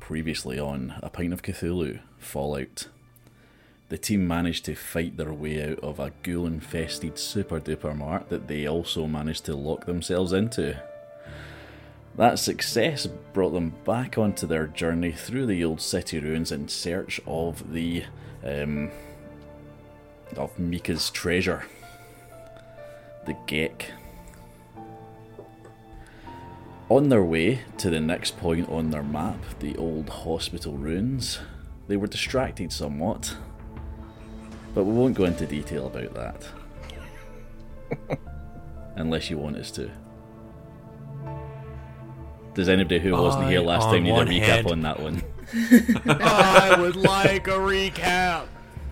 Previously on A Pint of Cthulhu, Fallout. The team managed to fight their way out of a ghoul-infested super-duper mart that they also managed to lock themselves into. That success brought them back onto their journey through the old city ruins in search of of Mika's treasure, the Gek. On their way to the next point on their map, the old hospital ruins, they were distracted somewhat, but we won't go into detail about that. Unless you want us to. Does anybody who wasn't here last time need a recap on that one? I would like a recap.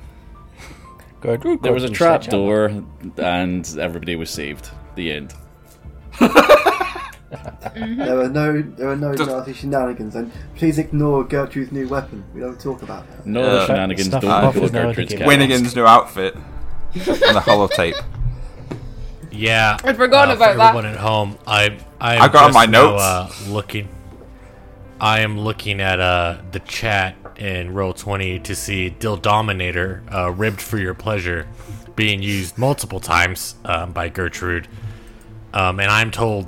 There was a trap door and everybody was saved. The end. There are no nasty shenanigans, and please ignore Gertrude's new weapon. We don't talk about that. No shenanigans, don't go Gertrude's cat. Winnigan's new outfit and the holotape. Yeah, I'd forgotten about that. Everyone at home, I got on my notes. I am looking at the chat in Roll20 to see Dildominator, ribbed for your pleasure, being used multiple times by Gertrude, and I'm told,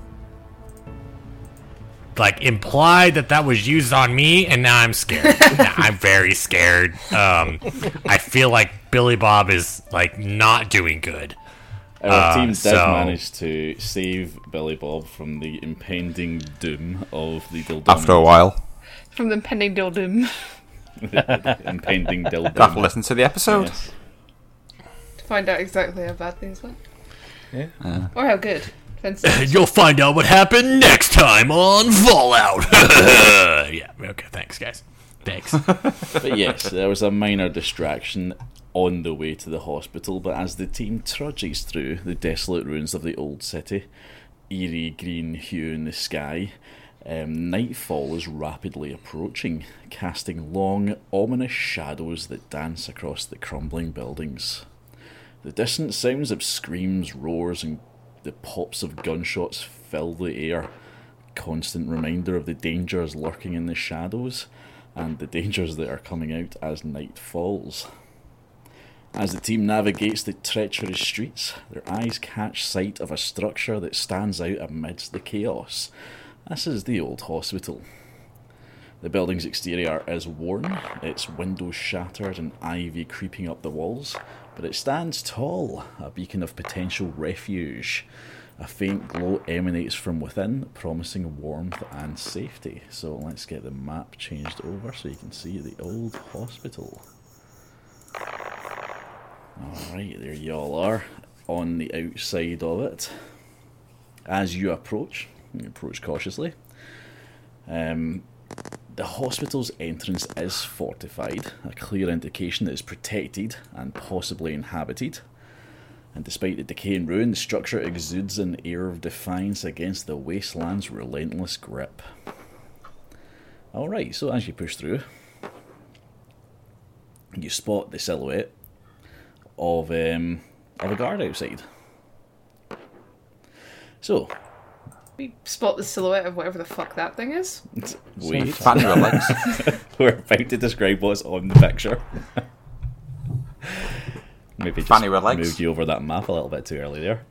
like, implied that was used on me, and now I'm scared. Now I'm very scared. I feel like Billy Bob is, like, not doing good. Our team did manage to save Billy Bob from the impending doom of the Dildominator. After a while. From the impending dildoom. Impending dildoom. You have to listen to the episode. Yes. To find out exactly how bad things went. Yeah. Or how good. You'll find out what happened next time on Fallout. Yeah, okay, thanks, guys. Thanks. But yes, there was a minor distraction on the way to the hospital, but as the team trudges through the desolate ruins of the old city, eerie green hue in the sky, nightfall is rapidly approaching, casting long, ominous shadows that dance across the crumbling buildings. The distant sounds of screams, roars, and the pops of gunshots fill the air, constant reminder of the dangers lurking in the shadows, and the dangers that are coming out as night falls. As the team navigates the treacherous streets, their eyes catch sight of a structure that stands out amidst the chaos. This is the old hospital. The building's exterior is worn, its windows shattered and ivy creeping up the walls, but it stands tall, a beacon of potential refuge. A faint glow emanates from within, promising warmth and safety. So let's get the map changed over so you can see the old hospital. Alright, there you all are, on the outside of it. As you approach cautiously. The hospital's entrance is fortified, a clear indication that it's protected and possibly inhabited. And despite the decay and ruin, the structure exudes an air of defiance against the wasteland's relentless grip. Alright, so as you push through, you spot the silhouette of a guard outside. So, we spot the silhouette of whatever the fuck that thing is. Wait, Fanny relax. We're about to describe what's on the picture. Maybe just moved you over that map a little bit too early there.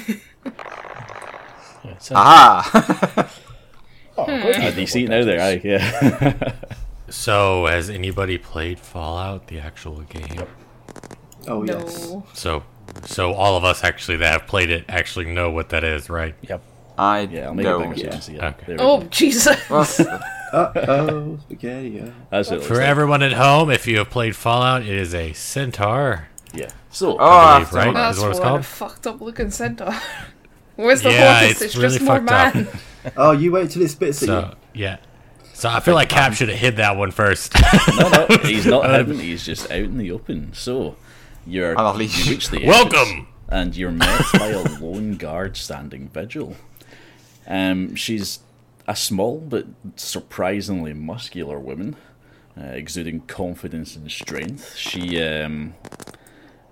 Aha! Do you see it now there? Aye, yeah. So, has anybody played Fallout, the actual game? Oh, No. yes. So all of us actually that have played it actually know what that is, right? Yep. I I'll make it don't. bigger so you can see it. Okay. There we Oh, go. Jesus. Uh-oh, spaghetti. That's what it looks For like. everyone at home, if you have played Fallout, it is a centaur. Yeah. So, Oh, believe, right? That's Is what it's what a called? fucked up looking centaur. Where's the Yeah, horse? it's Just really more fucked man. up. Oh, you wait till it spits at you. So, yeah. So I feel like Cap should have hid that one first. no, he's not hidden. He's just out in the open. So, you reach the entrance, Welcome! and you're met by a lone guard standing vigil. She's a small but surprisingly muscular woman, exuding confidence and strength. She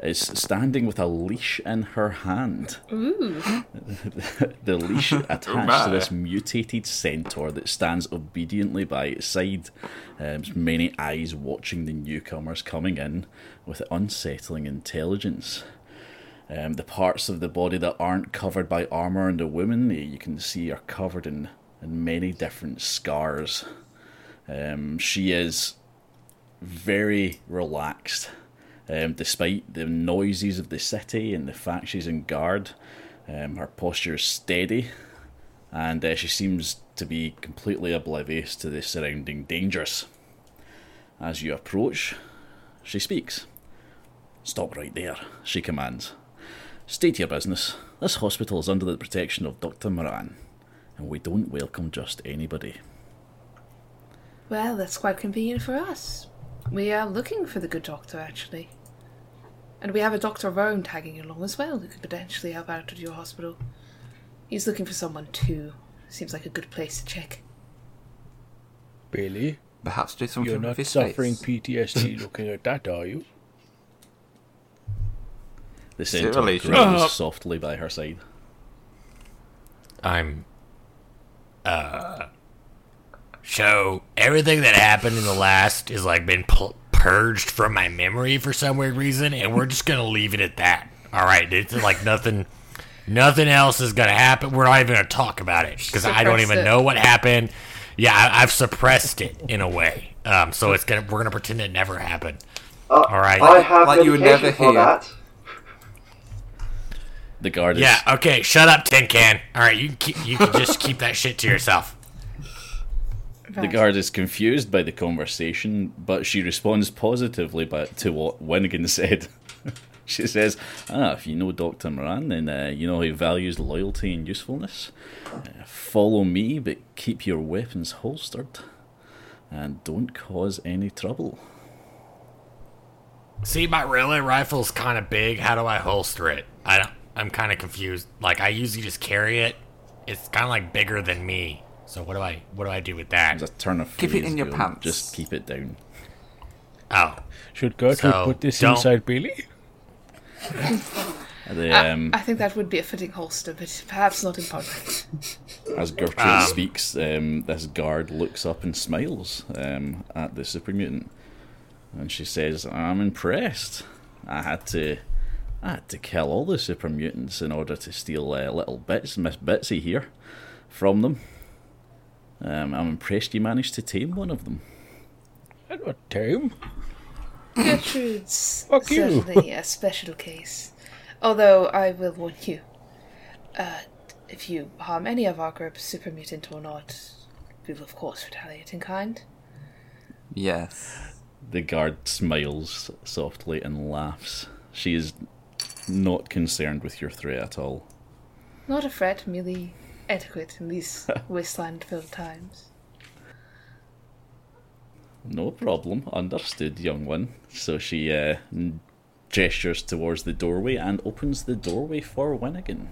is standing with a leash in her hand. Ooh. The leash attached to this mutated centaur that stands obediently by its side. Many eyes watching the newcomers coming in with unsettling intelligence. The parts of the body that aren't covered by armour in the woman, you can see, are covered in many different scars. She is very relaxed. Despite the noises of the city and the fact she's in guard, her posture is steady, and she seems to be completely oblivious to the surrounding dangers. As you approach, she speaks. "Stop right there," she commands. "State your business. This hospital is under the protection of Dr. Moran, and we don't welcome just anybody." Well, that's quite convenient for us. We are looking for the good doctor, actually. And we have a Dr. of our own tagging along as well, who could potentially help out at your hospital. He's looking for someone too. Seems like a good place to check. Billy, Perhaps do something you're with not his suffering face. PTSD looking at that, are you? The centaur Surely. growls softly by her side. So everything that happened in the last is like been purged from my memory for some weird reason, and we're just gonna leave it at that. All right, it's like nothing else is gonna happen. We're not even gonna talk about it because I don't even know what happened. Yeah, I've suppressed it in a way. So we're gonna pretend it never happened. All right. I have Like you would never medication for hear. that. The guard is... Yeah. Okay. Shut up, Tin Can. All right. You can just keep that shit to yourself. The guard is confused by the conversation, but she responds positively to what Winnigan said. She says, if you know Dr. Moran, then you know he values loyalty and usefulness. Follow me, but keep your weapons holstered. And don't cause any trouble. See, my relay rifle's kind of big. How do I holster it? I'm kind of confused. Like, I usually just carry it. It's kind of like bigger than me. So what do I do with that? There's a turn of Keep it phrase in your going, pants. Just keep it down. Oh, Should Gertrude So, put this don't- inside Billy? I think that would be a fitting holster, but perhaps not in public. As Gertrude speaks, this guard looks up and smiles at the super mutant, and she says, "I'm impressed. I had to kill all the super mutants in order to steal little bits, Miss Bitsy here, from them. I'm impressed you managed to tame one of them." And what time? Gertrude's Fuck you. certainly a special case. Although I will warn you, if you harm any of our group, super mutant or not, we will of course retaliate in kind. Yes. The guard smiles softly and laughs. She is not concerned with your threat at all. Not a threat, merely etiquette in these wasteland-filled times. No problem, understood, young one. So she gestures towards the doorway and opens the doorway for Winnigan.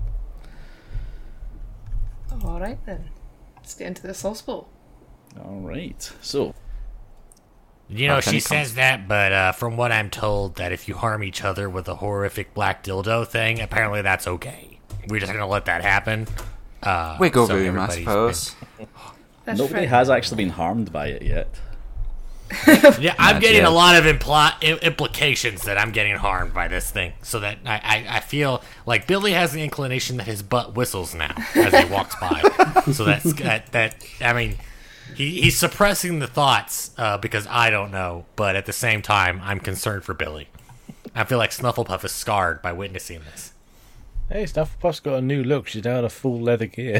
Alright then, let's get into this hospital. Alright, so you know, Okay, she come. says that, but from what I'm told, that if you harm each other with a horrific black dildo thing, apparently that's okay. We're just gonna let that happen. Wiggle so room, I everybody's suppose. That's nobody right. has actually been harmed by it yet. Yeah, I'm Not getting yet. a lot of implications that I'm getting harmed by this thing. So that I feel like Billy has the inclination that his butt whistles now as he walks by. So that I mean, he's suppressing the thoughts because I don't know, but at the same time, I'm concerned for Billy. I feel like Snufflepuff is scarred by witnessing this. Hey, Snufflepuff's got a new look. She's now in a full leather gear.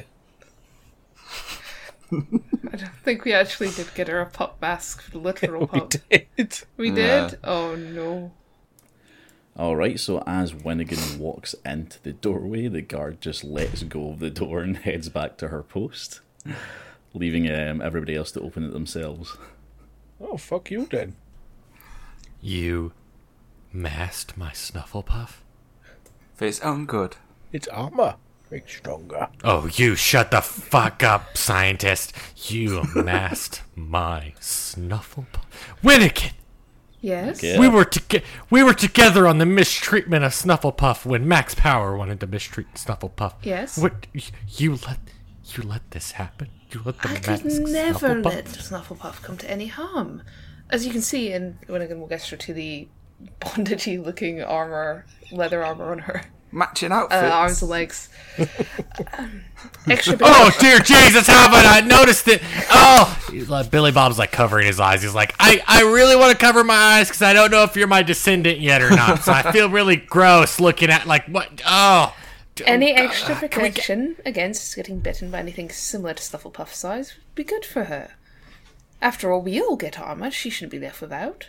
I don't think we actually did get her a pup mask, literal We pup. did. We Yeah. did? Oh no. Alright, so as Winnigan walks into the doorway, the guard just lets go of the door and heads back to her post, leaving everybody else to open it themselves. Oh, fuck you then. You masked my Snufflepuff? For its own good. It's armor. Make stronger. Oh, you shut the fuck up, scientist. You masked my Snufflepuff. Winnigan! Yes. Okay. We were together on the mistreatment of Snufflepuff when Max Power wanted to mistreat Snufflepuff. Yes. What you let this happen? You let the I Max could never Snufflepuff? let Snufflepuff come to any harm. As you can see, and when again we'll get to the bondagey looking leather armor on her Matching outfits. arms and legs. Extra bit. Oh dear Jesus, how have I not noticed it? Oh, Billy Bob's like covering his eyes. He's like, I really want to cover my eyes because I don't know if you're my descendant yet or not. So I feel really gross looking at like what? Oh. Any extra protection against getting bitten by anything similar to Snufflepuff's size would be good for her. After all, we all get armor. She shouldn't be left without.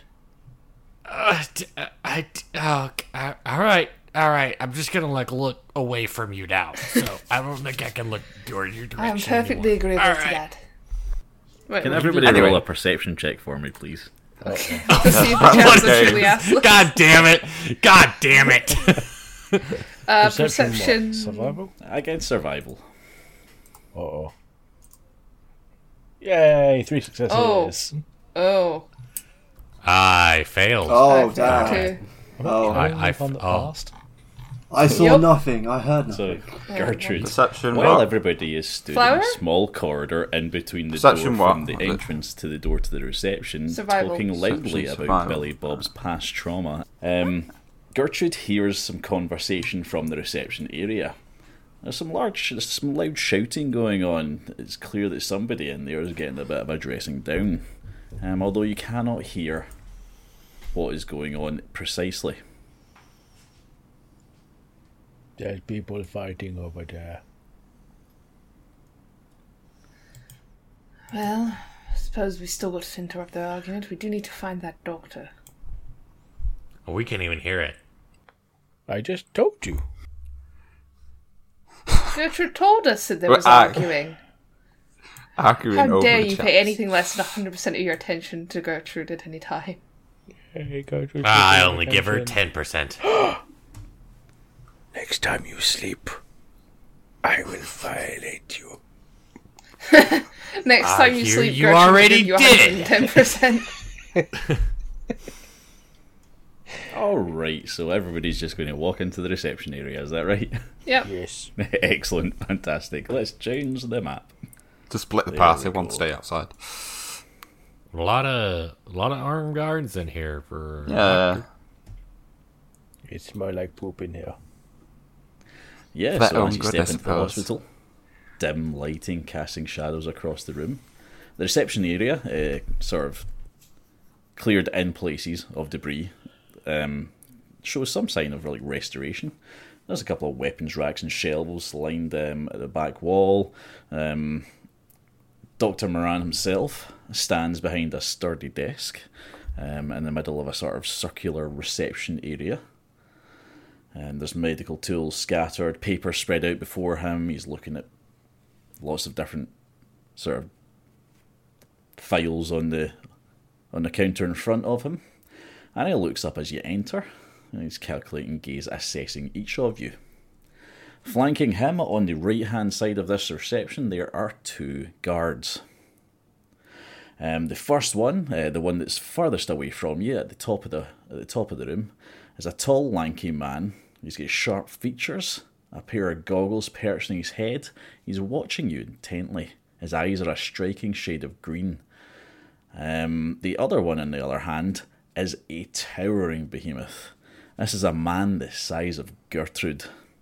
All right. I'm just gonna like look away from you now. So I don't think I can look toward your direction. I'm perfectly anymore. agreeable All to right. that. Wait, Can what- everybody Anyway. roll a perception check for me, please? to see if the chance are truly assless. God damn it! God damn it! Perception. What? Survival? Against survival. Uh-oh. Yay, 3 successes. Oh. I failed. Oh, I damn. failed too. Oh, I From the oh. past. I saw Yup. nothing. I heard So, nothing. Gertrude, Perception while what? everybody is stood Flower? in a small corridor in between the Perception door what? from the entrance to the door to the reception, Survival. talking loudly Perception, about survival. Billy Bob's past trauma, Gertrude hears some conversation from the reception area. There's some loud shouting going on. It's clear that somebody in there is getting a bit of a dressing down, although you cannot hear what is going on precisely. There's people fighting over there. Well, I suppose we still got to interrupt their argument. We do need to find that doctor. We can't even hear it. I just told you. Gertrude told us that there was Well, arguing. Arguing How over dare the you chat. pay anything less than 100% of your attention to Gertrude at any time? Hey, Gertrude, I give me only give her attention. 10%. Next time you sleep, I will violate you. Next time you here sleep, you Gertrude will already give you did. 110%. Alright, so everybody's just going to walk into the reception area, is that right? Yep. Yes. Excellent, fantastic. Let's change the map. To split the There party, we one go. stay outside. A lot of armed guards in here for. Yeah. It's more like poop in here. Yeah, That so own as you good, step I into the suppose. hospital, dim lighting casting shadows across the room. The reception area, sort of cleared in places of debris, shows some sign of like restoration. There's a couple of weapons racks and shelves lined at the back wall. Dr. Moran himself stands behind a sturdy desk in the middle of a sort of circular reception area. And there's medical tools scattered, paper spread out before him. He's looking at lots of different sort of files on the counter in front of him. And he looks up as you enter. And he's calculating gaze, assessing each of you. Flanking him on the right-hand side of this reception, there are 2 guards. The first one, the one that's furthest away from you, at the top of the room, is a tall, lanky man. He's got sharp features, a pair of goggles perched on his head. He's watching you intently. His eyes are a striking shade of green. The other one, on the other hand, is a towering behemoth. This is a man the size of Gertrude.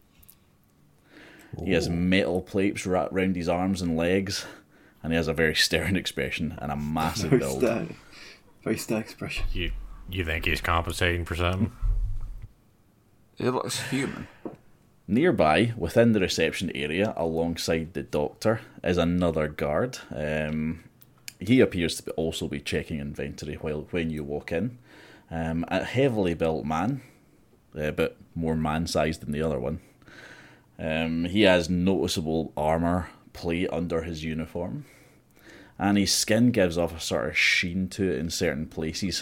He has metal plates wrapped round his arms and legs, and he has a very stern expression and a massive Very build. stern. Very stern expression. You think he's compensating for something? It looks human. Nearby, within the reception area, alongside the doctor, is another guard. He appears to also be checking inventory when you walk in. A heavily built man, but more man-sized than the other one. He has noticeable armour plate under his uniform, and his skin gives off a sort of sheen to it in certain places.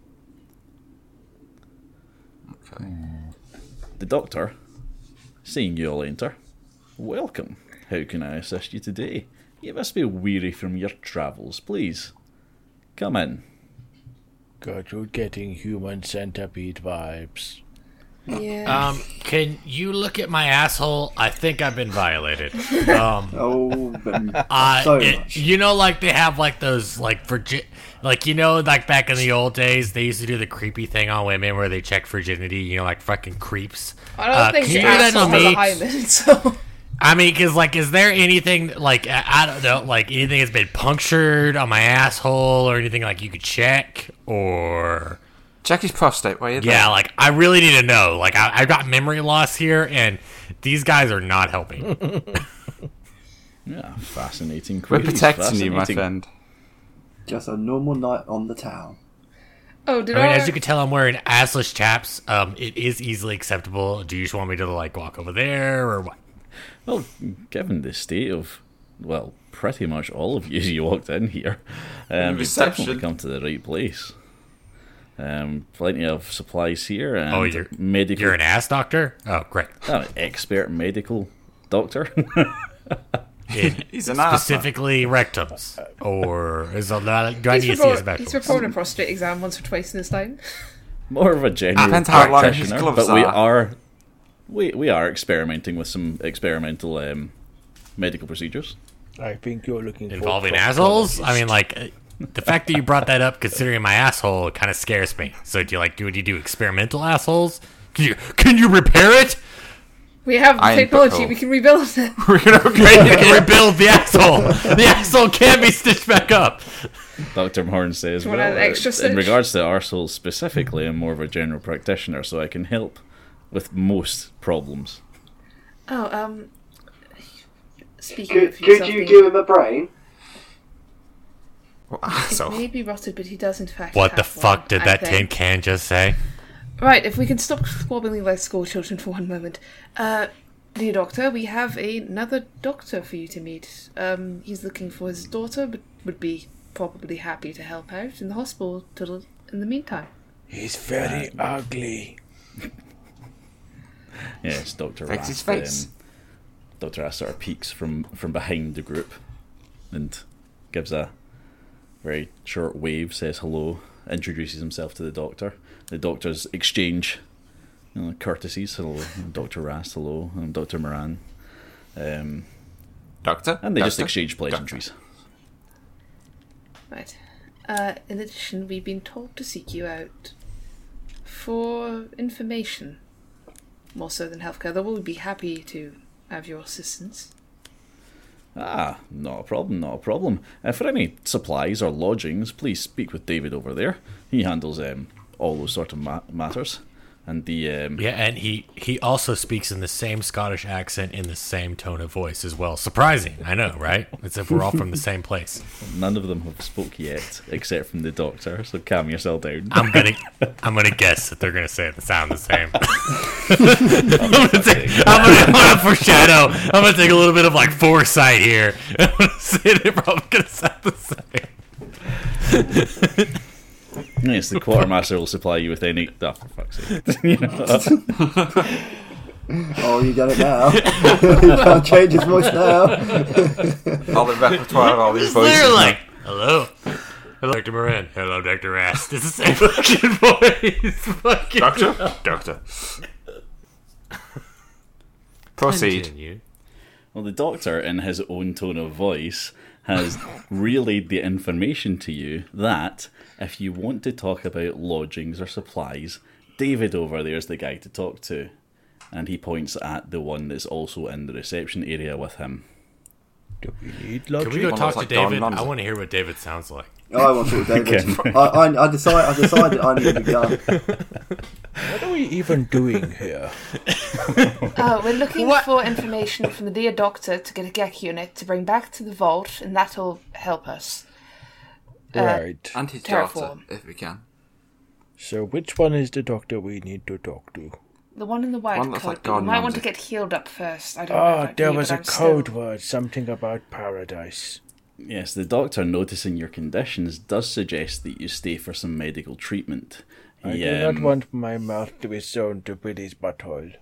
Okay. The doctor, seeing you all enter, welcome. How can I assist you today? You must be weary from your travels. Please, come in. Gertrude getting human centipede vibes. Yeah. Can you look at my asshole? I think I've been violated. Oh, so much. You know, like they have like those like like you know, like back in the old days, they used to do the creepy thing on women where they check virginity. You know, like fucking creeps. I don't think can the you do that asshole on has a me? hymen, so... I mean, because, like, is there anything, like, I don't know, like, anything that's been punctured on my asshole or anything, like, you could check, or... Check his prostate while you're Yeah, there. like, I really need to know. Like, I've got memory loss here, and these guys are not helping. Yeah, fascinating We're queries. protecting you, my Fascinating. friend. Just a normal night on the town. Oh, did I mean, our... as you can tell, I'm wearing assless chaps. It is easily acceptable. Do you just want me to, like, walk over there, or what? Well, given the state of, well, pretty much all of you as you walked in here, you've Reception. definitely come to the right place. Plenty of supplies here, and Oh, you're medical. an ass doctor? Oh, great. An expert medical doctor. He's an ass specifically rectums, or is a lot? Do I need to see his He's specials? performed a prostate exam once or twice in his time. More of a general Depends how long his practitioner, gloves but we are. we are experimenting with some experimental medical procedures. I think you're looking for Involving a assholes? proctologist. I mean, like, the fact that you brought that up, considering my asshole, kind of scares me. So, do you do experimental assholes? Can you repair it? We have I am technology, butthole. we can rebuild it. You can rebuild the asshole. The asshole can be stitched back up. Dr. Horn says, Do you want an extra in stitch? regards to arseholes specifically, I'm more of a general practitioner, so I can help with most problems. Oh, speaking of Could yourself you being- give him a brain? It So, may be rotted, but he does in fact What the have fuck one, did I that tin think. can just say? Right, if we can stop squabbling like school children for one moment. Dear doctor, we have another doctor for you to meet. He's looking for his daughter, but would be probably happy to help out in the hospital in the meantime. He's very ugly. Yes, Dr. Fix his Rast. face. Dr. Rast sort of peeks from behind the group and gives a very short wave, says hello, introduces himself to the doctor. The doctors exchange courtesies. Hello, I'm Dr. Rast. Hello, I'm Dr. Moran. doctor? And they just Doctor? exchange pleasantries. Right. In addition, we've been told to seek you out for information, more so than healthcare, though we'll be happy to have your assistance. Ah, not a problem, not a problem. For any supplies or lodgings, please speak with David over there. He handles all those sort of matters. And the Yeah, and he also speaks in the same Scottish accent in the same tone of voice as well. Surprising, I know, right? As if we're all from the same place. none of them have spoke yet, except from the doctor. So calm yourself down. I'm gonna guess that they're gonna say it sound the same. I'm gonna foreshadow. I'm gonna take a little bit of like foresight here. I'm gonna say they're probably gonna sound the same. Yes, the quartermaster will supply you with any. Oh, for fuck's sake! You know? Oh, you got it now. You can't change his voice now. All the repertoire of all these voices. They're like, hello, Dr. Moran. Hello, Dr. Rast. It's the same fucking voice. Fucking Doctor. Proceed. Continue. Well, the doctor, in his own tone of voice, has relayed the information to you that if you want to talk about lodgings or supplies, David over there is the guy to talk to. And he points at the one that's also in the reception area with him. Do we need Can we logic? go One talk looks to like Don David? Lonzo. I want to hear what David sounds like. I want to talk to David. Okay. I decided I need a gun. What are we even doing here? We're looking for information from the dear doctor to get a GEC unit to bring back to the vault, and that'll help us. Right. And his daughter, Terraform. if we can. So which one is the doctor we need to talk to? The one in the white One that's coat. like but you Gordon might want to Ramsay. get healed up first. I don't know. Ah, about there you, was but a I'm code still- word, something about paradise. Yes, the doctor, noticing your conditions, does suggest that you stay for some medical treatment. I He, do not want my mouth to be sewn to Billy's butthole.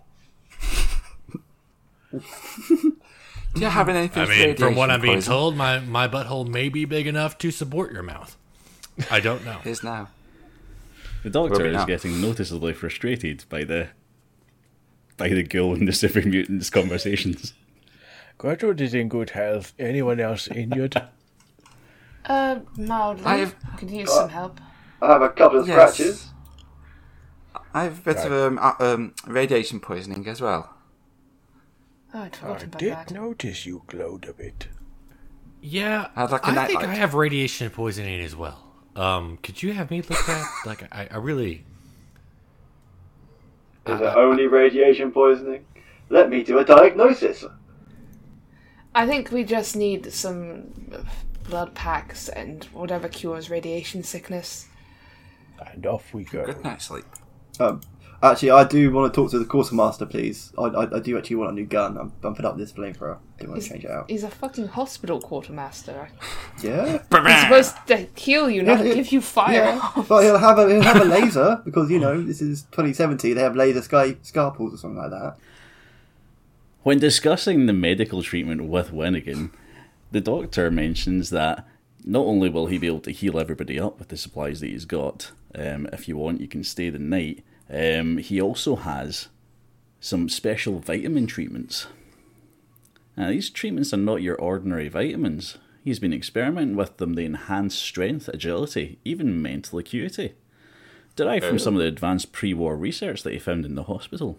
Do you have anything I mean, from what radiation I'm being poison? told, my butthole may be big enough to support your mouth. I don't know. Is now. The Doctor Will be is now. getting noticeably frustrated by the ghoul and the super mutants conversations. Gertrude is in good health. Anyone else injured? Mildly. I've- Could use some help. I have a couple of Yes. scratches. I have a bit of radiation poisoning as well. Oh, I'd I forgotten about did that. notice you glowed a bit. Yeah, I'd like a I think nightlight. I have radiation poisoning as well. Could you have me look at? Like, I really. Is it only radiation poisoning? Let me do a diagnosis. I think we just need some blood packs and whatever cures radiation sickness. And off we go. Good night's sleep. Actually, I do want to talk to the quartermaster, please. I do actually want a new gun. I'm fed up with this flamethrower. I do want to change it out. He's a fucking hospital quartermaster. Yeah? He's supposed to heal you, not Yeah, give you fire. Yeah, but he'll have a laser because this is 2070. They have laser scalpels or something like that. When discussing the medical treatment with Winnigan, the Doctor mentions that not only will he be able to heal everybody up with the supplies that he's got, if you want, you can stay the night. He also has some special vitamin treatments. Now, these treatments are not your ordinary vitamins. He's been experimenting with them to enhance strength, agility, even mental acuity, derived from some of the advanced pre-war research that he found in the hospital.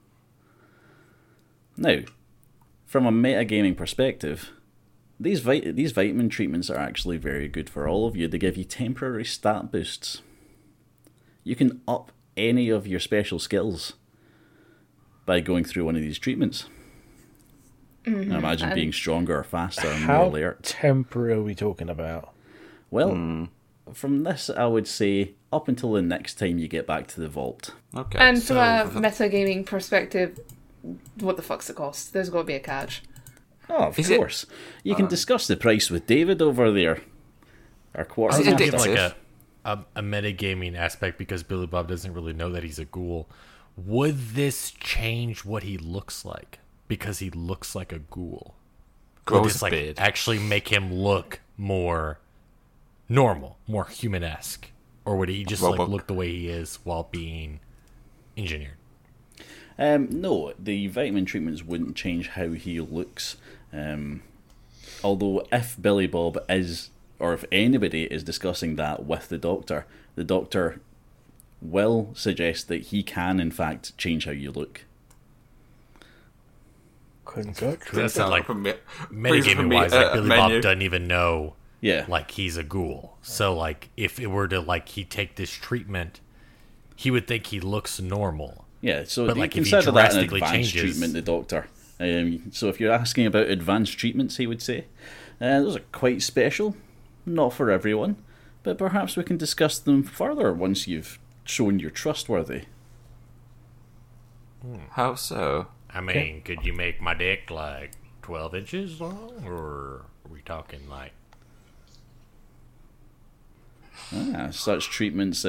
Now, from a metagaming perspective, these vitamin treatments are actually very good for all of you. They give you temporary stat boosts. You can up any of your special skills by going through one of these treatments. Now imagine being stronger or faster and more How alert. temporary are we talking about? Well, from this, I would say up until the next time you get back to the vault. Okay. And so from a metagaming perspective, what the fuck's the cost? There's got to be a catch. Oh, of Is it- course. You can discuss the price with David over there. Our I quarter was it gonna give master. like a metagaming aspect because Billy Bob doesn't really know that he's a ghoul. Would this change what he looks like? Because he looks like a ghoul. Would grows this a beard. actually make him look more normal, more human-esque? Or would he just Robot. look the way he is while being engineered? No, the vitamin treatments wouldn't change how he looks. Although if Billy Bob is, or if anybody is discussing that with the Doctor will suggest that he can in fact change how you look. Couldn't Gertrude? That sounds like like Metagaming-wise, like Billy Bob doesn't even know Yeah. like he's a ghoul. So like if it were to like he take this treatment, he would think he looks normal. Yeah, so But, you like, if he consider that an drastically advanced changes- treatment, the Doctor. So if you're asking about advanced treatments, he would say, those are quite special, not for everyone, but perhaps we can discuss them further once you've shown you're trustworthy. How so? I mean, could you make my dick like 12 inches long, or are we talking like? Such treatments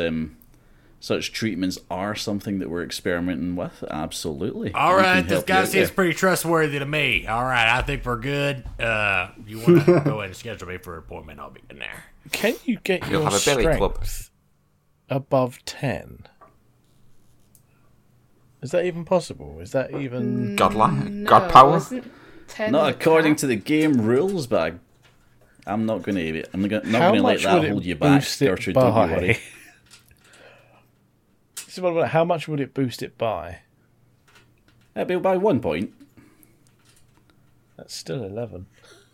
are something that we're experimenting with. Absolutely. All We right, can this help you guy out seems there. pretty trustworthy to me. All right, I think we're good. You want to go ahead and schedule me for an appointment? I'll be in there. Can you get You'll your have a belly club. strength above 10? Is that even possible? Is that even... Godlike? God power? Isn't 10 Not the according cap? to the game rules, but I'm not going to. I'm not How going to let much that would hold it you back, boost it Gertrude. Don't you by? worry. This is what about how much would it boost it by? It'll be by 1 point. That's still 11.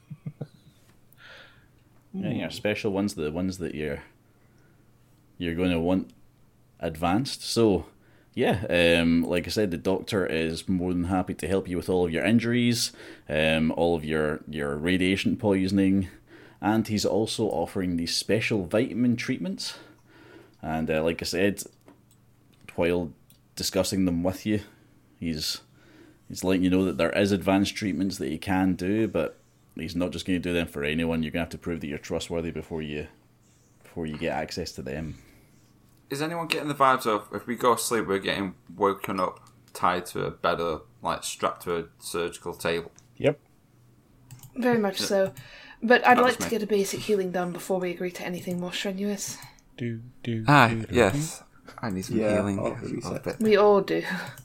Yeah, your special ones, the ones that you're going to want advanced. So, yeah, like I said, the Doctor is more than happy to help you with all of your injuries, all of your radiation poisoning, and he's also offering these special vitamin treatments. And like I said, while discussing them with you, he's letting you know that there is advanced treatments that he can do, but he's not just going to do them for anyone. You're going to have to prove that you're trustworthy before you get access to them. Is anyone getting the vibes of if we go to sleep, we're getting woken up, tied to a bed, or like strapped to a surgical table? Yep. Very much so. But I'd That like was to me. get a basic healing done before we agree to anything more strenuous. Do, Yes. I need some Yeah, healing. I'll reset. We all do.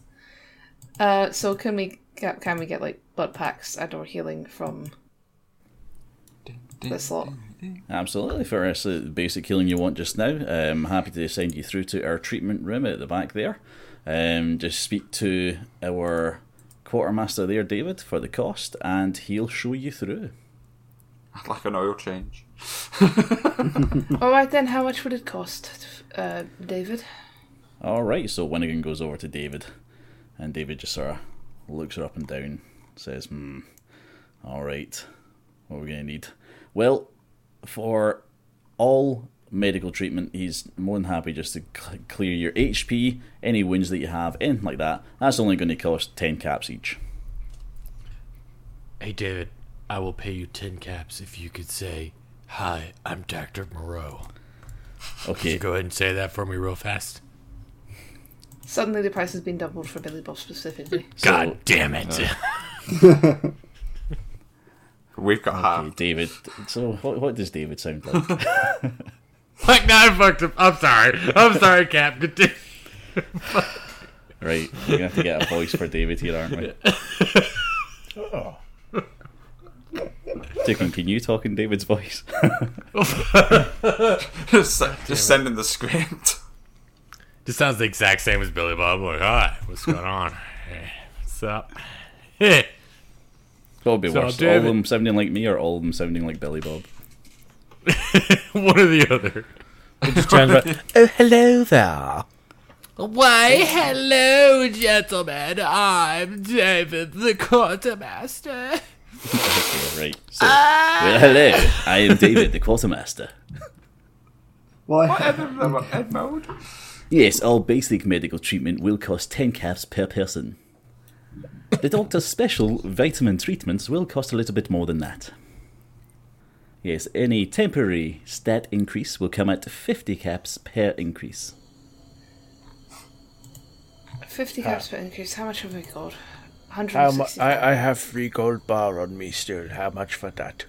So can we get like blood packs and or healing from this lot? Absolutely. For us, the basic healing you want just now, I'm happy to send you through to our treatment room at the back there. Just speak to our quartermaster there, David, for the cost, and he'll show you through. I'd like an oil change. Alright then, how much would it cost, David? Alright, so Winnigan goes over to David, and David just sort of looks her up and down, says, alright, what are we going to need? Well, for all medical treatment, he's more than happy just to clear your HP, any wounds that you have, anything like that. That's only going to cost 10 caps each. Hey, David, I will pay you 10 caps if you could say, "Hi, I'm Dr. Moreau." Could Okay, you go ahead and say that for me real fast? Suddenly the price has been doubled for Billy Bob specifically. God damn it. We've got okay, half. David. So what does David sound like? Like, no, I fucked up. I'm sorry, Cap. Continue. Right, we're going to have to get a voice for David here, aren't we? Oh. Dickon, can you talk in David's voice? Just send in the script. Just sounds the exact same as Billy Bob. Like, hi, what's going on? Hey, what's up? Hey. What would be So, worse? David- All of them sounding like me or all of them sounding like Billy Bob? One or the other. Just turns around. Oh, hello there. Why, hello, gentlemen. I'm David, the quartermaster. Okay, right. So, well, hello. I am David, the quartermaster. Why? Ed mode. Yes, all basic medical treatment will cost 10 caps per person. The doctor's special vitamin treatments will cost a little bit more than that. Yes, any temporary stat increase will come at 50 caps per increase. 50 caps per increase. How much have we got? How 160. I have 3 gold bar on me still. How much for that?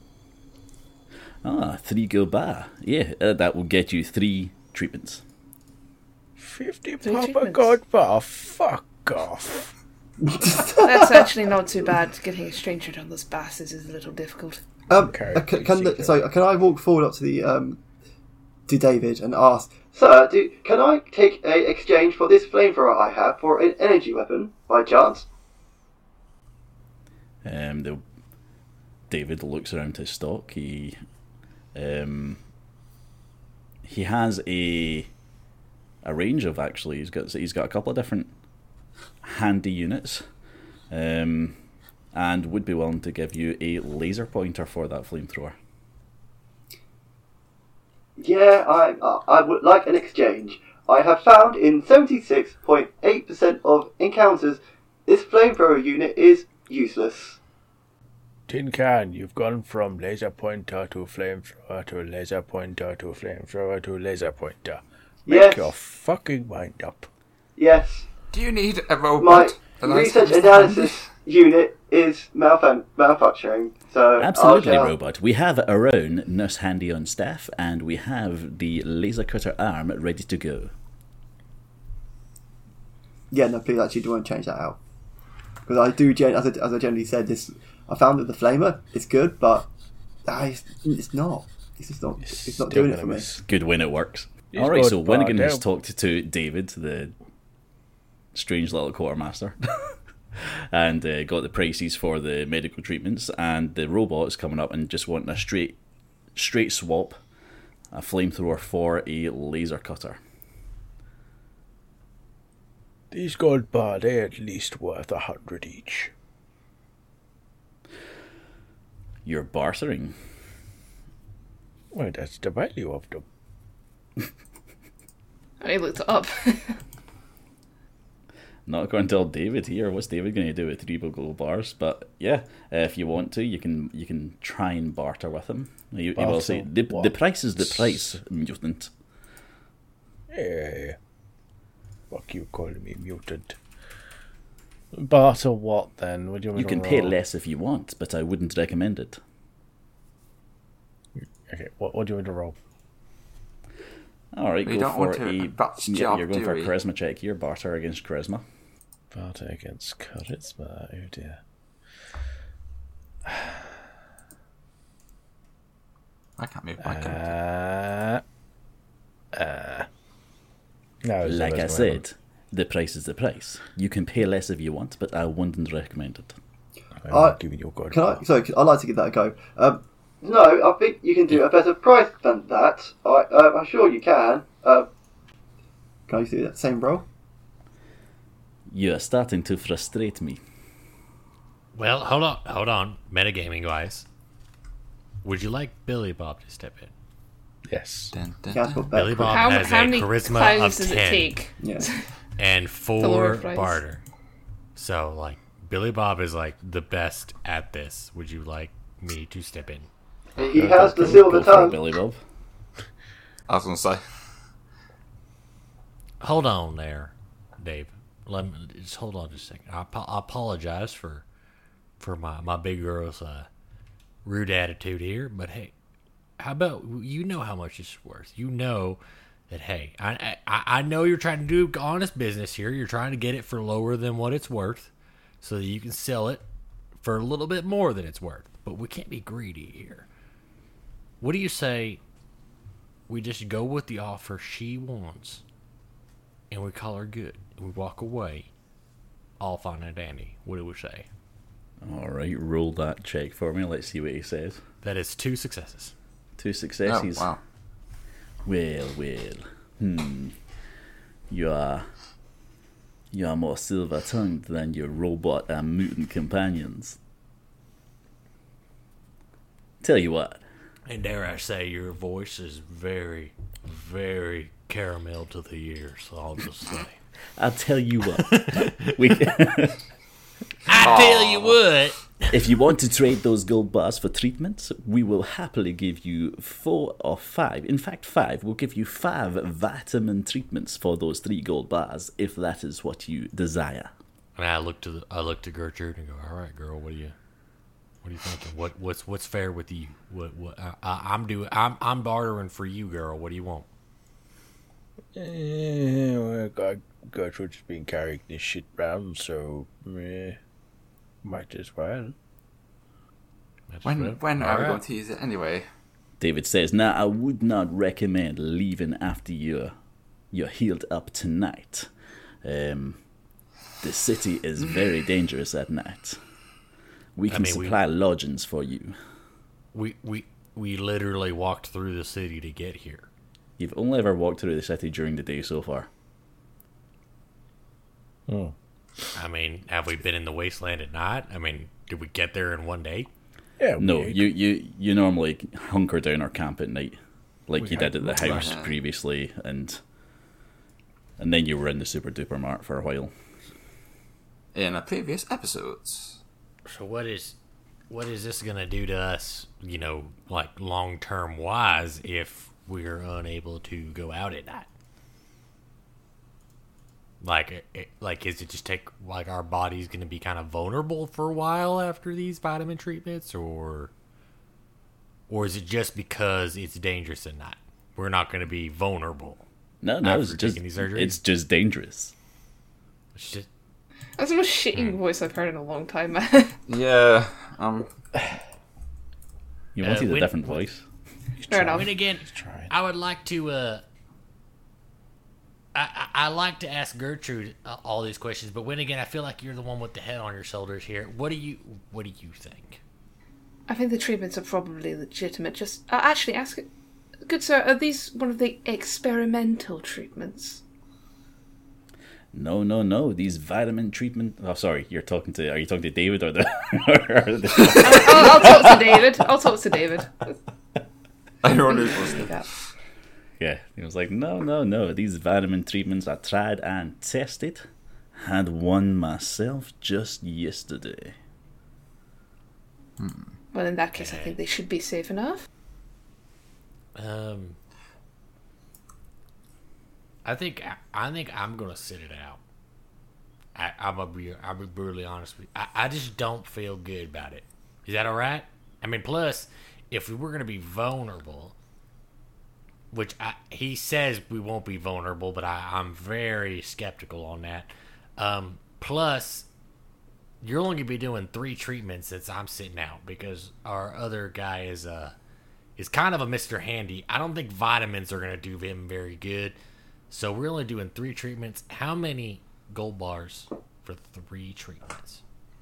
3 gold bar. Yeah, that will get you 3 treatments. 50 Three pop a treatments. gold bar? Fuck off. That's actually not too bad. Getting a stranger down those bastards is a little difficult. Okay, Can I walk forward up to the to David and ask, Sir, can I take a exchange for this flamethrower I have for an energy weapon by chance? David looks around his stock. He has a range of, actually. He's got a couple of different handy units, and would be willing to give you a laser pointer for that flamethrower. Yeah, I would like an exchange. I have found in 76.8% of encounters this flamethrower unit is useless. Tin Can, you've gone from laser pointer to flamethrower to laser pointer to flamethrower to laser pointer. Make Yes. your fucking mind up. Yes, Do you need a my robot? A nice research Mr. analysis unit is malfunctioning. So Absolutely, I'll, robot. We have our own nurse handy on staff, and we have the laser cutter arm ready to go. Yeah, no, please actually do want to change that out. Because I do, as I generally said, I found that the flamer is good, but it's not. It's just not. It's not doing it for me. Good when it works. He's All right, got so bar Winnigan has down. talked to David, the strange little quartermaster, and got the prices for the medical treatments, and the robot's coming up and just wanting a straight swap, a flamethrower for a laser cutter. These gold bar, they're at least worth 100 each. You're bartering. Well, that's the value of them. I looked it up. Not according to old David here. What's David going to do with 3 gold bars? But yeah, if you want to, you can try and barter with him. He will say the price is the price, mutant. Yeah. Fuck you calling me mutant. Barter what then? What do you want You me can to pay roll? less if you want, but I wouldn't recommend it. Okay, what do you want to roll? All right, We go don't for want to a. botch Yeah, job, you're going do for a we? charisma check here. Barter against charisma. Barter against charisma. Oh dear. I can't move my character. No, it's Like I not said, the price is the price. You can pay less if you want, but I wouldn't recommend it. I'm not giving you a god. Can I? Sorry, I'd like to give that a go. No, I think you can do a better price than that. I'm sure you can. Can I do that same roll? You are starting to frustrate me. Well, hold on. Metagaming wise, would you like Billy Bob to step in? Yes. Dun, dun, You have to dun. put Billy better. Bob How has a many charisma clowns of does 10 it take? Yeah. and lower 4 price. barter. So, like, Billy Bob is like the best at this. Would you like me to step in? He has the silver Go for it, tongue. Billy Bob. I was going to say. Hold on there, Dave. Let me just hold on just a second. I apologize for my big girl's rude attitude here, but hey, how about you know how much it's worth? You know that hey, I know you're trying to do honest business here. You're trying to get it for lower than what it's worth, so that you can sell it for a little bit more than it's worth. But we can't be greedy here. What do you say? We just go with the offer she wants, and we call her good. And we walk away, all fine and dandy. What do we say? All right, roll that check for me. Let's see what he says. That is 2 successes. 2 Oh, successes. wow. Well. You are more silver-tongued than your robot and mutant companions. Tell you what, And dare I say, your voice is very, very caramel to the ear. So I'll just say, I'll tell you what. we, I tell you what. if you want to trade those gold bars for treatments, we will happily give you 4 or 5. In fact, 5. We'll give you 5 vitamin treatments for those 3 gold bars, if that is what you desire. And I look to Gertrude and go, all right, girl, what are you thinking? What's fair with you? I'm bartering for you, girl. What do you want? Well, Gertrude's been carrying this shit round, so might as well. That's When fair. are we All right. going to use it anyway? David says, now I would not recommend leaving after you're healed up tonight. The city is very dangerous at night. We can supply lodgings for you. We literally walked through the city to get here. You've only ever walked through the city during the day so far. I mean, have we been in the wasteland at night? I mean, did we get there in one day? Yeah, No, we- you normally hunker down or camp at night, like you did at the house Right. previously, and then you were in the Super Duper Mart for a while. In a previous episodes. So what is this gonna do to us? You know, like long term wise, if we're unable to go out at night. Like, is it just take like our body's gonna be kind of vulnerable for a while after these vitamin treatments, or is it just because it's dangerous at night? We're not gonna be vulnerable. No, After it's just taking these surgeries? it's just dangerous. It's just That's the most shitting voice I've heard in a long time, man. Yeah, You wanted a when- different voice. Fair enough. when again, trying. I would like to. I like to ask Gertrude all these questions, but when again, I feel like you're the one with the head on your shoulders here. What do you think? I think the treatments are probably legitimate. Just actually ask it. Good sir, are these one of the experimental treatments? No. These vitamin treatment. Oh, sorry. Are you talking to David or the? I'll talk to David. I'll talk to David. everyone who's listening. Yeah, he was like, no. These vitamin treatments are tried and tested. Had one myself just yesterday. Well, in that case, I think they should be safe enough. I think I'm gonna sit it out. I'm gonna be brutally honest with you. I just don't feel good about it. Is that all right? I mean, plus, if we were gonna be vulnerable, he says we won't be vulnerable, but I'm very skeptical on that. Plus, you're only gonna be doing 3 treatments since I'm sitting out because our other guy is kind of a Mr. Handy. I don't think vitamins are gonna do him very good, so we're only doing 3 treatments. How many gold bars for 3 treatments?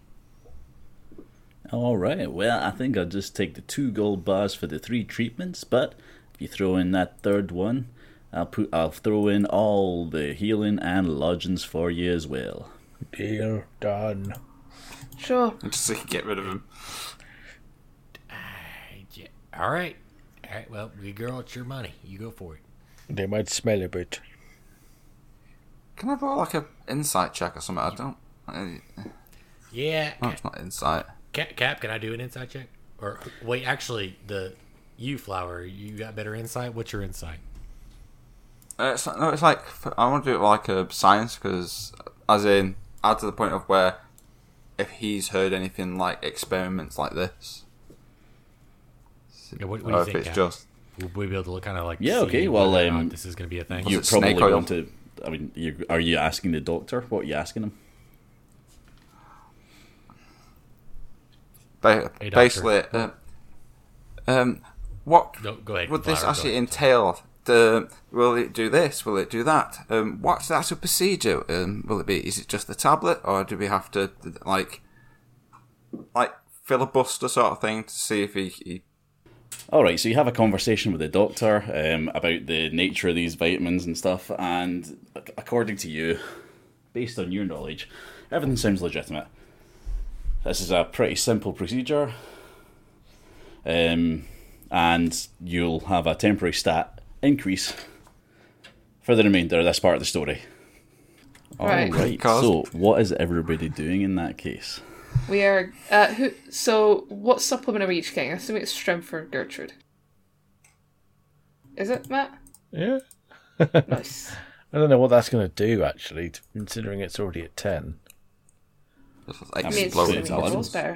All right. Well, I think I'll just take the 2 gold bars for the 3 treatments. But if you throw in that 3rd one, I'll throw in all the healing and lodgings for you as well. Deal done. Sure. Just so you can get rid of him. Yeah. All right. Well, you girl, it's your money. You go for it. They might smell a bit. Can I roll like a insight check or something? I don't. Yeah. No, it's not insight. Cap, can I do an insight check? Or wait, actually, Flower, you got better insight. What's your insight? It's like I want to do it like a science because, as in, add to the point of where if he's heard anything like experiments like this. Yeah, what do you or think, if it's Cap? just Will we be able to look kind of like Yeah, see okay, well, whether or not this is going to be a thing? You it probably snake oil? want to. I mean, are you asking the doctor? What are you asking him? Hey, basically, what No, go ahead. would this Flower, actually go ahead. entail? Will it do this? Will it do that? What's the actual procedure? Will it be? Is it just the tablet, or do we have to like filibuster sort of thing to see if he All right, so you have a conversation with the doctor about the nature of these vitamins and stuff, and according to you, based on your knowledge, everything sounds legitimate. This is a pretty simple procedure, and you'll have a temporary stat increase for the remainder of this part of the story. Right. All right, so what is everybody doing in that case? We are. So, what supplement are we each getting? I assume it's strength for Gertrude. Is it, Matt? Yeah. Nice. I don't know what that's going to do, actually, considering it's already at 10. I mean, it's Explode just intelligence. better.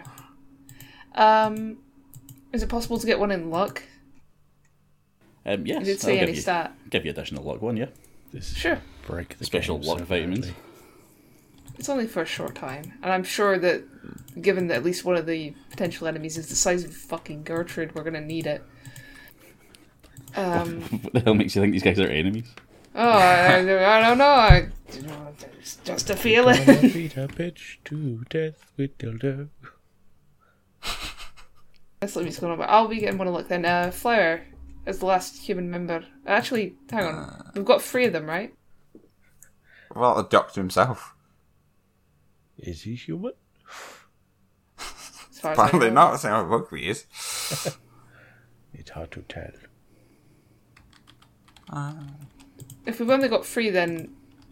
Is it possible to get one in luck? Yes, You did say I'll any stat. give you additional luck one, yeah. This is Sure. break the Special game luck so vitamins. badly. It's only for a short time, and I'm sure that, given that at least one of the potential enemies is the size of fucking Gertrude, we're gonna need it. What the hell makes you think these guys are enemies? Oh, I don't know. It's just a feeling. Gonna beat a bitch to death with dildo. That's what he's going on about. I'll be getting one of luck then. Flower is the last human member. Actually, hang on. We've got 3 of them, right? well, the doctor himself? Is he human? As far as I Apparently know. not. That's how ugly he is. It's hard to tell. If we've only got 3, then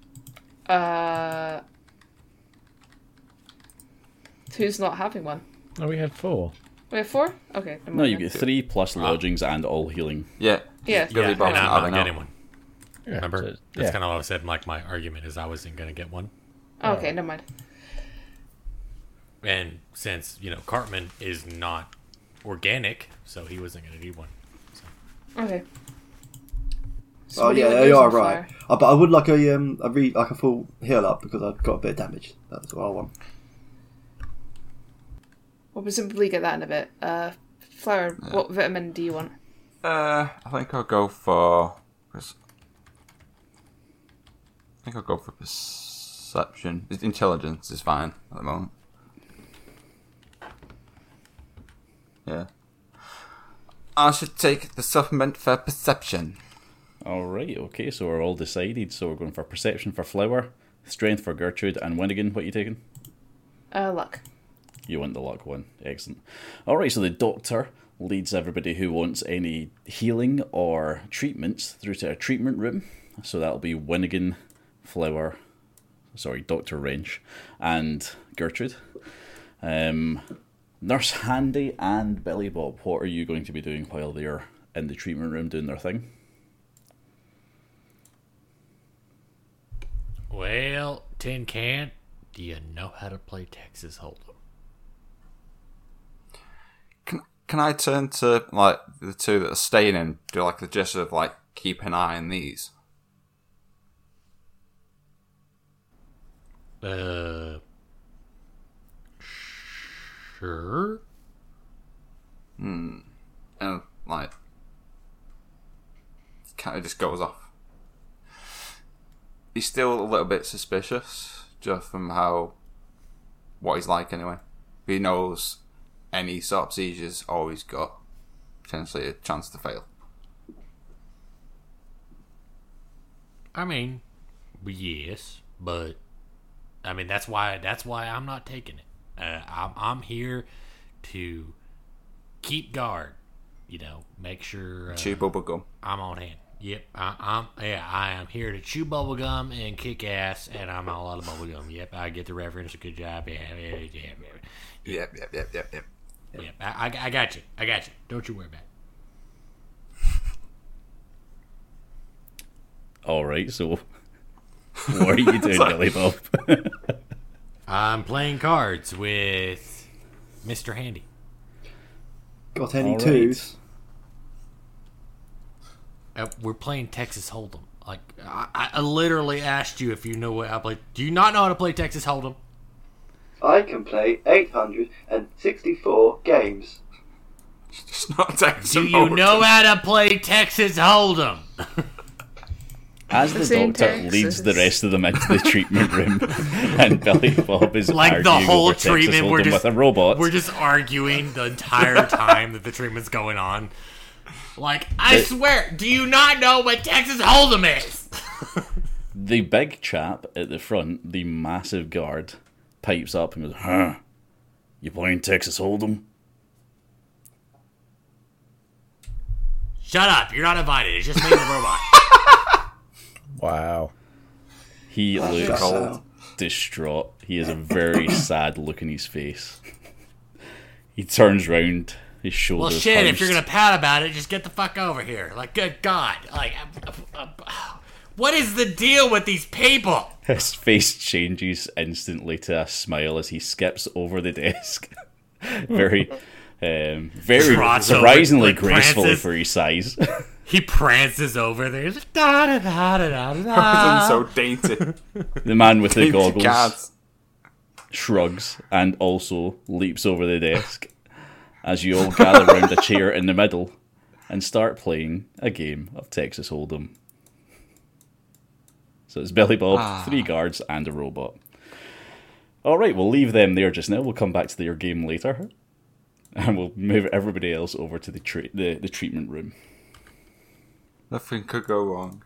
who's not having one? Oh, we had 4. We have 4? Okay. never No, mind you then. get 3 plus lodgings and all healing. Yeah. Yeah. Billy Yeah, Bob's and I'm not not having getting out. one. Yeah, Remember? so- That's yeah. kind of what I said. Like my argument is I wasn't going to get one, Okay, never mind. and since Cartman is not organic, so he wasn't going to need one. Okay. So Oh what do yeah, want you using are for? right. But I would like a full heal up because I've got a bit of damage. That's what I want. We'll presumably get that in a bit. Flower, what vitamin do you want? I think I'll go for. Perception. Intelligence is fine at the moment. Yeah. I should take the supplement for perception. Alright, okay, so we're all decided. So we're going for perception for Flower, strength for Gertrude, and Winnigan. What are you taking? Luck. You want the luck one. Excellent. Alright, so the doctor leads everybody who wants any healing or treatments through to a treatment room. So that'll be Winnigan, Flower, Dr. Wrench, and Gertrude. Nurse Handy and Billy Bob, what are you going to be doing while they're in the treatment room doing their thing? Well, Tin Can, do you know how to play Texas Hold'em? Can I turn to like the 2 that are staying in, do like the gesture of like keep an eye on these? Sure. And like, kind of just goes off. He's still a little bit suspicious, just from what he's like anyway. He knows any sort of seizure's always got potentially a chance to fail. I mean, yes, but I mean that's why I'm not taking it. I'm here to keep guard. You know, make sure Chew bubblegum. I'm on hand. Yep, I am here to chew bubblegum and kick ass, and I'm all out of bubblegum. Yep, I get the reference. Good job. Yep. Yep, I got you. Don't you worry about it. All right, so what are you doing, Billy Bob? I'm playing cards with Mr. Handy. Got any All right. twos? We're playing Texas Hold'em. Like, I literally asked you if you know what I play. Do you not know how to play Texas Hold'em? I can play 864 games. Just not Texas. Do you know how to play Texas Hold'em? As the Same doctor Texas. leads the rest of them into the treatment room, and Billy Bob is Like the arguing whole over Texas treatment, Hold'em with a robot. We're just arguing the entire time that the treatment's going on. Like, I swear, do you not know what Texas Hold'em is? The big chap at the front, the massive guard, pipes up and goes, "Huh? You playing Texas Hold'em?" Shut up, you're not invited. It's just me and the robot. Wow. He looks Cold. distraught. He has a very sad look in his face. He turns round, his shoulders Well, shit, if hunched. you're gonna pout about it, just get the fuck over here. Like, good God. Like, what is the deal with these people? His face changes instantly to a smile as he skips over the desk. very Trots over, surprisingly like, gracefully prances. for his size. He prances over there. He's like, da da da da da Everything's da. so dainty. The man with the Dainty goggles cards. shrugs and also leaps over the desk as you all gather round a chair in the middle and start playing a game of Texas Hold'em. So it's Billy Bob, 3 guards, and a robot. Alright, we'll leave them there just now. We'll come back to their game later. And we'll move everybody else over to the treatment room. Nothing could go wrong.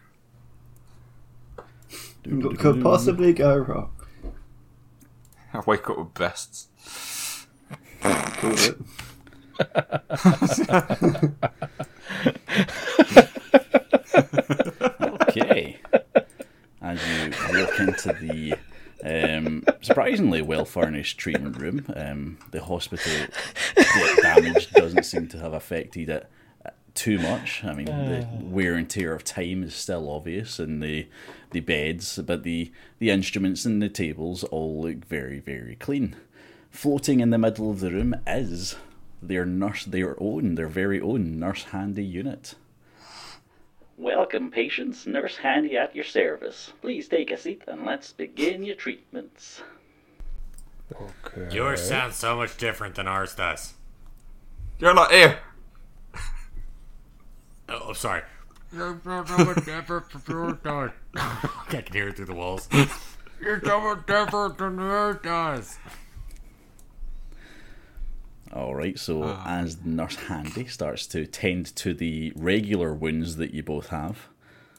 What could possibly go wrong? I wake up with breasts. Call it. Okay. As you walk into the surprisingly well-furnished treatment room, the hospital damage doesn't seem to have affected it too much. I mean, the wear and tear of time is still obvious in the beds, but the instruments and the tables all look very, very clean. Floating in the middle of the room is their very own Nurse Handy unit. Welcome, patients. Nurse Handy at your service. Please take a seat and let's begin your treatments. Okay. Yours sounds so much different than ours does. You're not here. Oh, sorry. I can hear it through the walls. You're so much different than yours does. Alright, so as Nurse Handy starts to tend to the regular wounds that you both have,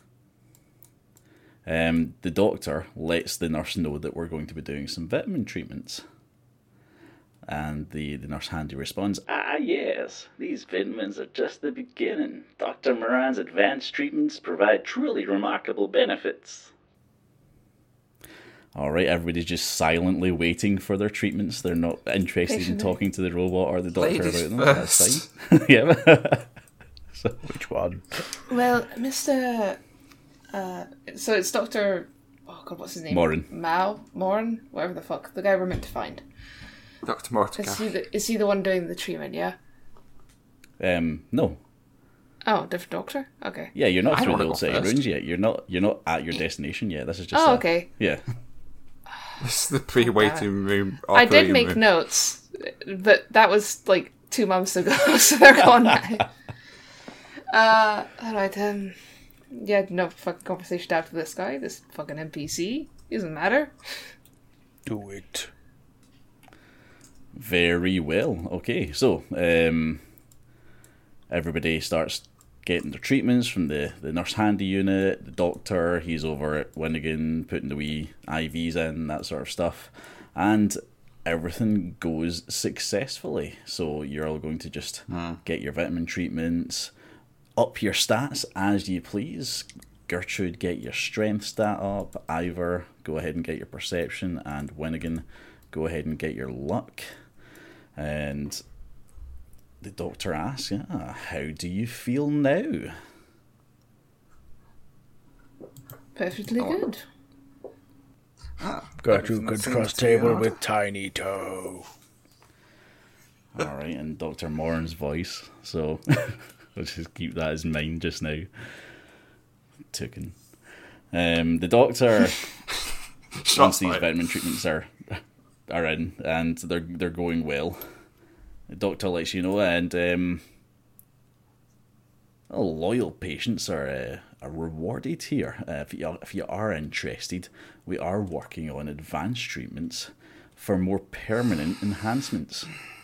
the doctor lets the nurse know that we're going to be doing some vitamin treatments. And the Nurse Handy responds, "Ah, yes, these vitamins are just the beginning. Dr. Moran's advanced treatments provide truly remarkable benefits." Alright, everybody's just silently waiting for their treatments. They're not interested in Patiently. talking to the robot or the doctor Ladies about them. first. That's fine. Yeah. Which one? Well, Mr. So it's Dr. Oh god, what's his name? Morin. Morin? Whatever the fuck. The guy we're meant to find. Dr. Mortimer. Is he the one doing the treatment, yeah? No. Oh, different doctor? Okay. Yeah, you're not I through wanna the old go city first. ruins yet. You're not at your destination yet. This is just Oh, okay. Yeah. This is the pre-waiting room. I did operating make room. notes, but that was like 2 months ago, so they're gone now. Alright, yeah, no fucking conversation after this guy, this fucking NPC. Doesn't matter. Do it. Very well. Okay, so everybody starts getting their treatments from the nurse handy unit, the doctor, he's over at Winnigan putting the wee IVs in, that sort of stuff. And everything goes successfully. So you're all going to just get your vitamin treatments, up your stats as you please. Gertrude, get your strength stat up. Ivor, go ahead and get your perception. And Winnigan, go ahead and get your luck. And the doctor asks, how do you feel now? Perfectly good. Gertrude could seems cross to be table hard. with Tiny Toe. Alright, and Dr. Moran's voice. So let's just keep that in mind just now. Taken. The doctor, once these vitamin treatments are in and they're going well, the doctor lets you know, and loyal patients are rewarded here. If you are interested, we are working on advanced treatments for more permanent enhancements.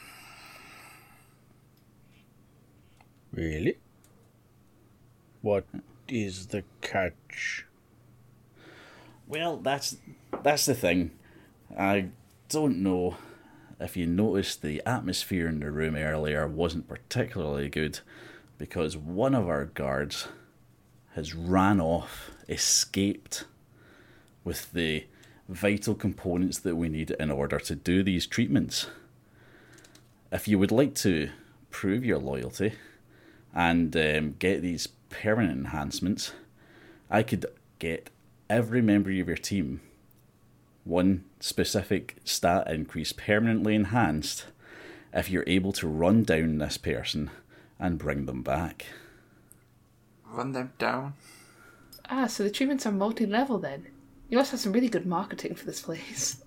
Really? What is the catch? Well, that's the thing. I don't know if you noticed the atmosphere in the room earlier wasn't particularly good, because one of our guards has ran off, escaped with the vital components that we need in order to do these treatments. If you would like to prove your loyalty and get these permanent enhancements, I could get every member of your team one specific stat increase permanently enhanced if you're able to run down this person and bring them back. Run them down. Ah, so the treatments are multi-level then. You must have some really good marketing for this place.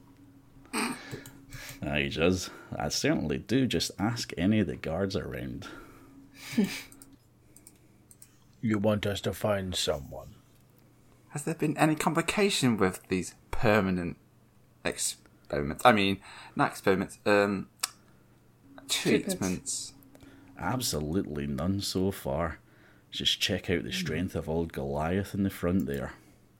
Aye, Juz. I certainly do. Just ask any of the guards around. You want us to find someone? Has there been any complication with these permanent experiments? I mean, not experiments, treatments. Absolutely none so far. Just check out the strength of old Goliath in the front there.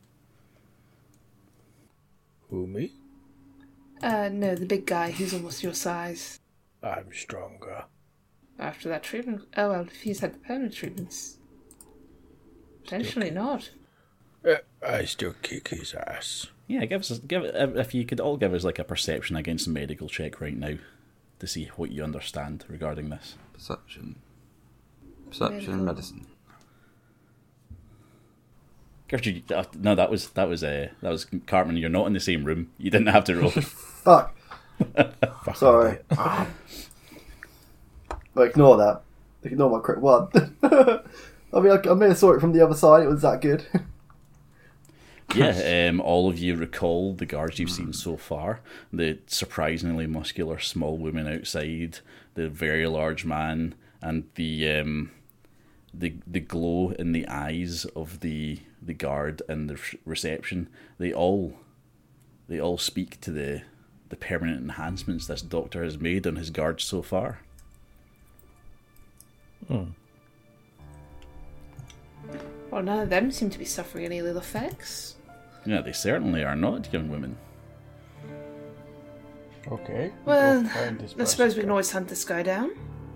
Who, me? No, the big guy who's almost your size. I'm stronger. After that treatment... Oh, well, if he's had the permanent treatments... Potentially not. I still kick his ass. Yeah, if you could all give us like a perception against a medical check right now to see what you understand regarding this. Perception, Medical. medicine. Gertrude, no, that was Cartman. You're not in the same room. You didn't have to roll. Fuck. Sorry. But ignore that. Ignore my crit one. I mean, I may have saw it from the other side. It was that good. Yeah, all of you recall the guards you've seen so far. The surprisingly muscular small woman outside, the very large man, and the glow in the eyes of the guard and the reception. They all speak to the permanent enhancements this doctor has made on his guards so far. Well, none of them seem to be suffering any ill effects. Yeah, they certainly are not, young women. Okay. Well, go find this I suppose we person. can always hunt this guy down.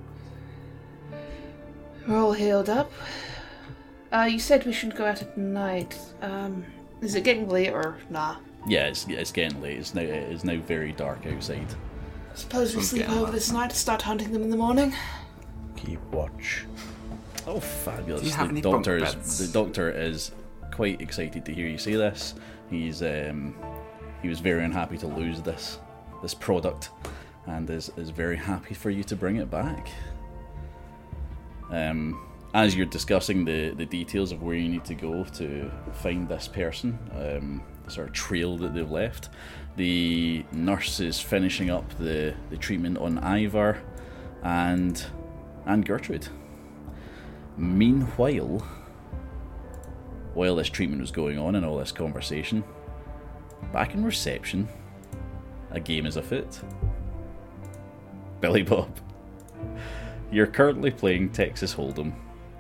We're all healed up. You said we shouldn't go out at night. Is it getting late or nah? Yeah, it's getting late. It's now very dark outside. I suppose we Sounds sleep getting over late. this night to start hunting them in the morning. Keep watch. Oh, fabulous! Do you have any bunk beds? The doctor is quite excited to hear you say this. He was very unhappy to lose this product, and is very happy for you to bring it back. as you're discussing the details of where you need to go to find this person, the sort of trail that they've left, the nurse is finishing up the treatment on Ivar and Gertrude. Meanwhile, while this treatment was going on and all this conversation, back in reception, a game is afoot. Billy Bob, you're currently playing Texas Hold'em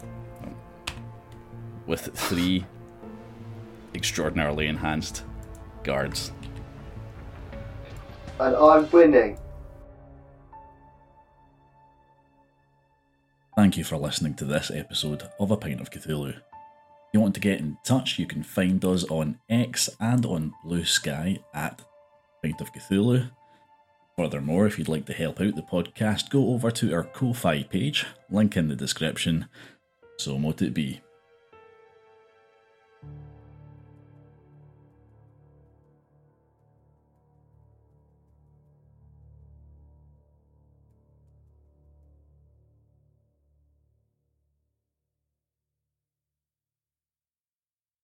with 3 extraordinarily enhanced guards. And I'm winning. Thank you for listening to this episode of A Pint of Cthulhu. If you want to get in touch, you can find us on X and on Blue Sky at Pint of Cthulhu. Furthermore, if you'd like to help out the podcast, go over to our Ko-Fi page, link in the description. So mote it be.